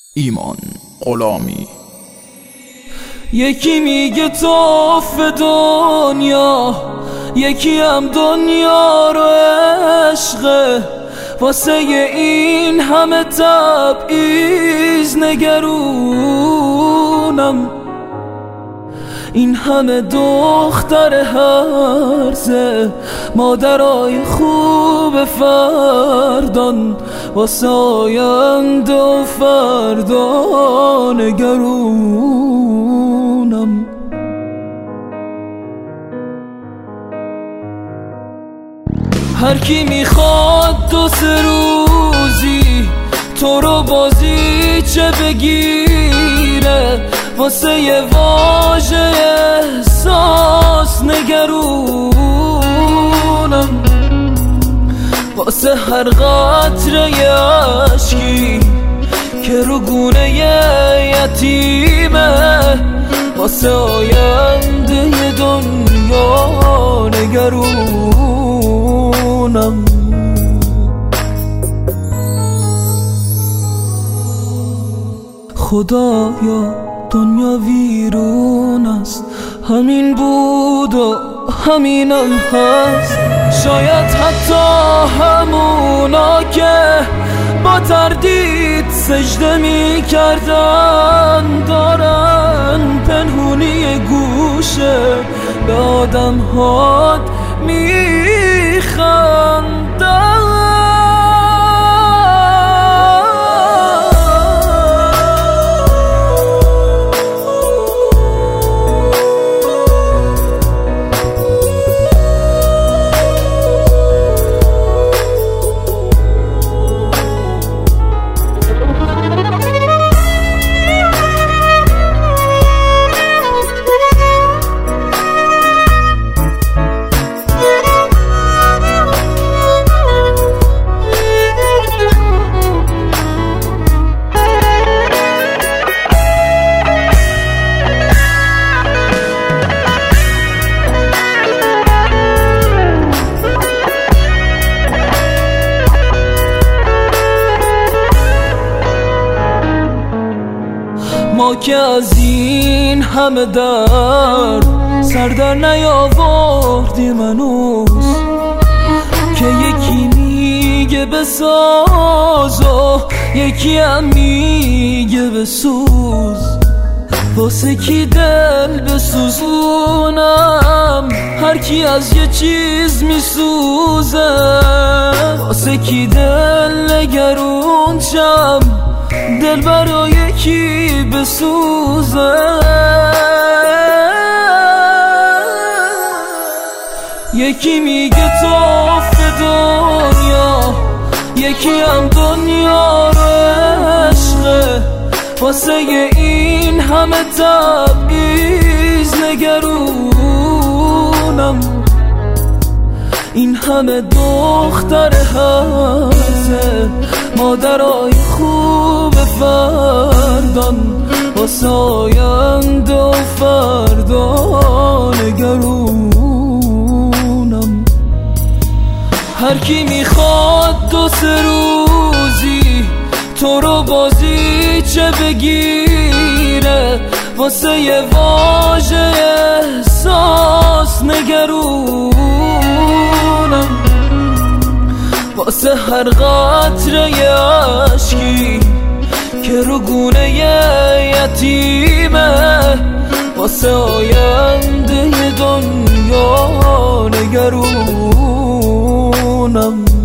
ایمان غلامی. یکی میگه توف دنیا، یکی هم دنیا رو عشقه. واسه این همه تبعیض نگرونم، این همه دختر هرزه، مادرای خوب فردان، واسه آینده و فردا نگرونم. هر کی میخواد دو سه روزی تو رو بازی چه بگیره، واسه یه واژه احساس نگرونم، واسه هر قطره عشقی که رو گونه یتیمه، واسه آینده دنیا نگرونم. خدایا دنیا ویرون است، همین بود و همینم هست. شاید حتی همونا که با تردید سجده می کردن، دارن پنهونی گوشه به آدم هات می خندن. ما که از این همه درد سر در نیاوردیم هنوز، که یکی میگه بساز و یکی هم میگه بسوز. واسه کی دل بسوزونم، هر کی از یه چیز میسوزه. واسه کی دل نگرون شم، دل برای کی بسوزه. یکی میگه توف دنیا، یکی هم دنیا رو عشقه. واسه این همه تبعیض نگرونم، این همه دختر هرزه، مادرای خوب فردان، واسه آینده و فردا نگرونم. هر کی میخواد دو سه روزی تو رو بازی چه بگیره، واسه یه واژه احساس نگرونم، واسه هر قطره عشقی که رو گونه یتیمه، واسه آینده دنیا نگرونم.